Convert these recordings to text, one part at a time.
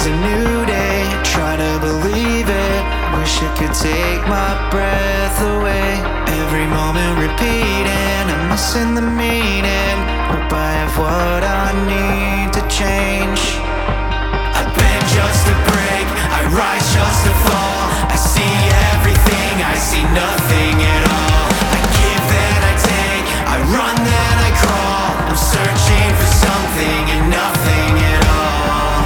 is a new day, try to believe it. Wish it could take my breath away. Every moment repeating, I'm missing the meaning. Hope I have what I need to change. I bend just to break, I rise just to fall. I see everything, I see nothing at all. I give then I take, I run then I crawl. I'm searching for something and nothing at all.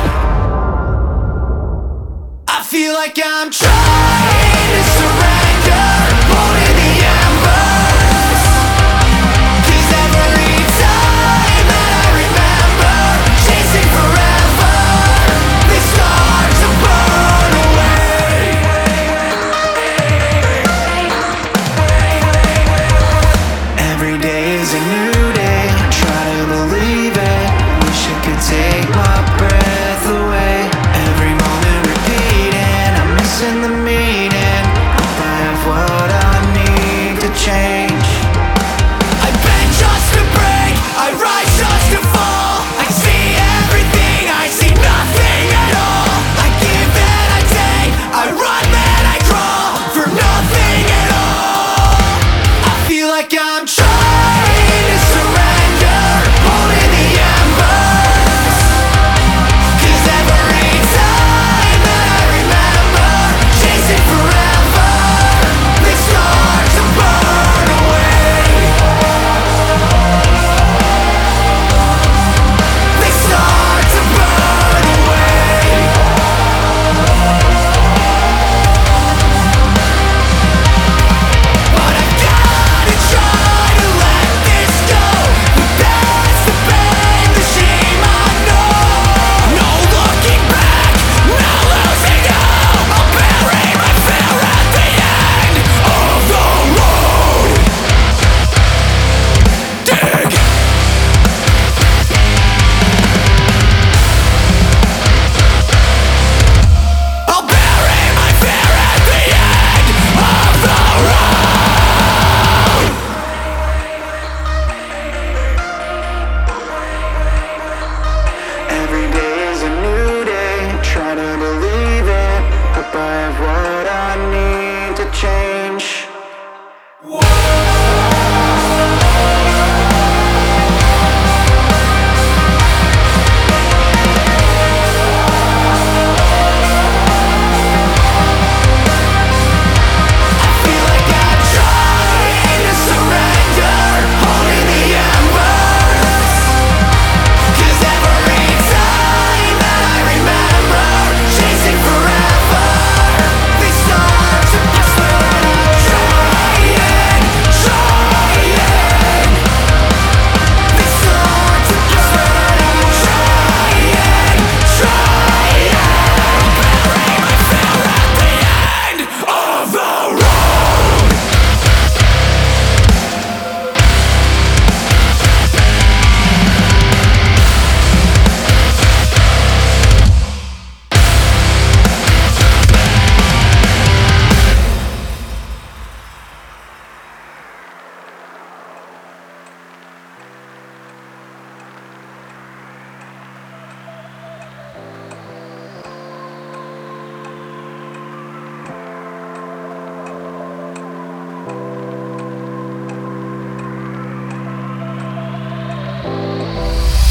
I feel like I'm trying to surrender, holding the embers. 'Cause every time that I remember chasing forever, they start to burn away. Every day is a new day, try to believe it. Wish I could take my breath away. Every moment repeating, I'm missing the meaning. Hope I have what I need to change. I bend just to break, I rise just to fall. I see everything, I see nothing at all. I give then I take, I run then I crawl, for nothing at all. I feel like I'm trying to surrender, holding the embers. 'Cause every time that I remember chasing forever, they start to burn away. They start to burn away. But I've gotta try to let this go. The past, the pain, the shame I know. No looking back, no losing hope. I'll bury my fear at the end of the road. Dig. I'll bury my fear at the end of the road. Every day is a new day, try to believe it. Hope I have what